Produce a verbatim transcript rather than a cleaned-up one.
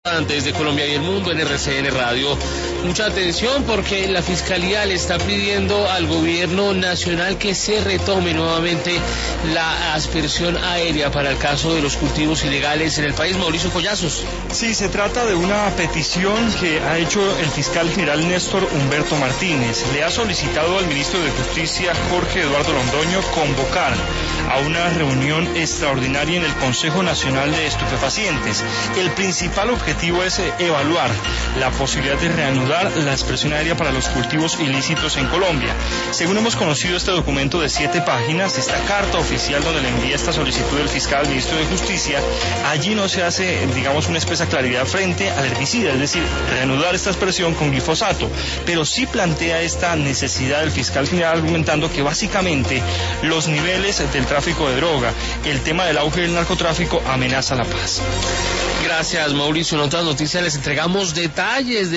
Desde Colombia y el mundo en R C N Radio. Mucha atención porque la Fiscalía le está pidiendo al gobierno nacional que se retome nuevamente la aspersión aérea para el caso de los cultivos ilegales en el país. Mauricio Collazos. Sí, se trata de una petición que ha hecho el fiscal general Néstor Humberto Martínez. Le ha solicitado al ministro de Justicia, Jorge Eduardo Londoño, convocar a una reunión extraordinaria en el Consejo Nacional de Estupefacientes. El principal objetivo es evaluar la posibilidad de reanudar la expresión aérea para los cultivos ilícitos en Colombia. Según hemos conocido este documento de siete páginas, esta carta oficial donde le envía esta solicitud del fiscal al ministro de Justicia, allí no se hace, digamos, una espesa claridad frente al herbicida, es decir, reanudar esta expresión con glifosato, pero sí plantea esta necesidad del fiscal general argumentando que básicamente los niveles del tráfico de droga, el tema del auge del narcotráfico amenaza la paz. Gracias, Mauricio. En otras noticias les entregamos detalles de